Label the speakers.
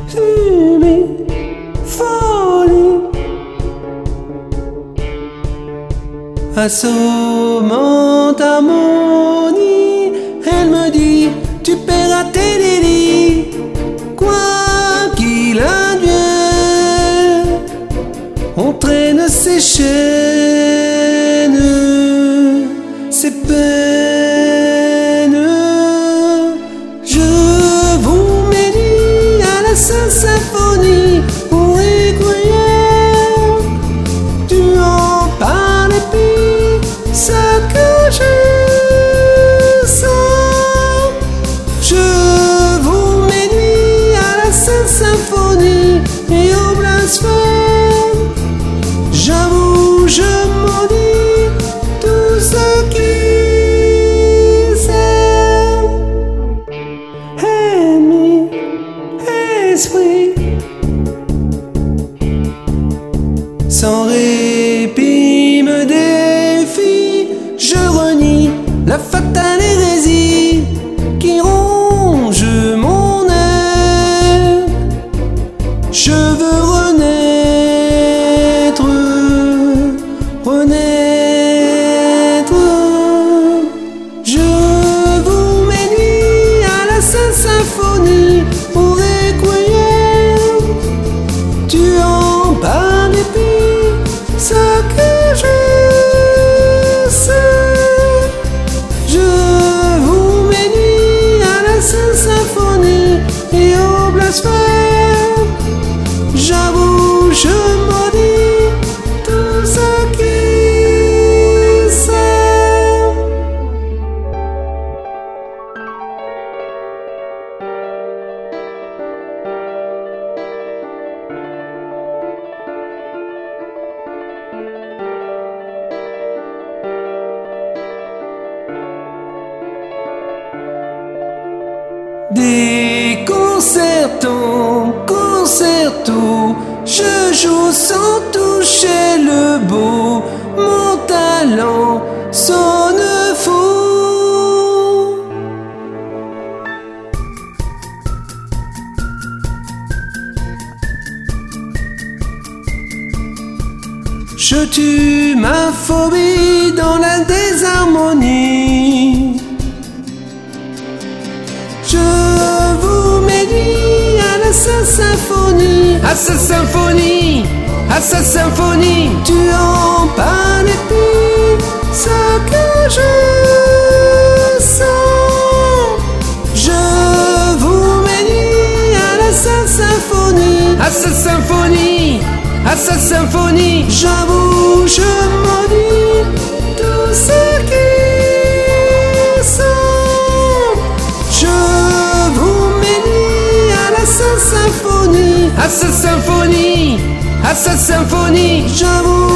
Speaker 1: fumée, folie, assommante harmonie. Elle me dit, tu paieras tes délits, quoi qu'il advienne. On traîne ses chaînes, ses peines. Je vous médis à la Sainte Symphonie au requiem. Tu en parles et puis ce que je sens. Je vous médis à la Sainte Symphonie et au blasphème. J'avoue, je maudis tout ce qui s'aime. Ennemi, esprit, sans répit me défie. Je renie la fatale hérésie qui ronge mon être. Je veux renaître, renaître. Je vous médis à la Sainte Symphonie au requiem. Tu en parles et puis ce que je sais. Je vous médis à la Sainte Symphonie et au blasphème. J'avoue, je maudis tout ce qui s'aime. Déconcertant, concerto, je joue sans toucher le beau. Mon talent sonne faux. Je tue ma phobie dans la désharmonie. Je vous médis à la Sainte Symphonie, à sa symphonie, à sa symphonie. Tu en parles et puis ce que je sens. Je vous médis à la Sainte Symphonie, à sa symphonie, à sa symphonie. J'avoue, je maudis tout ce qui sent. Je vous médis à la Sainte Symphonie, à sa symphonie, à sa symphonie. J'avoue.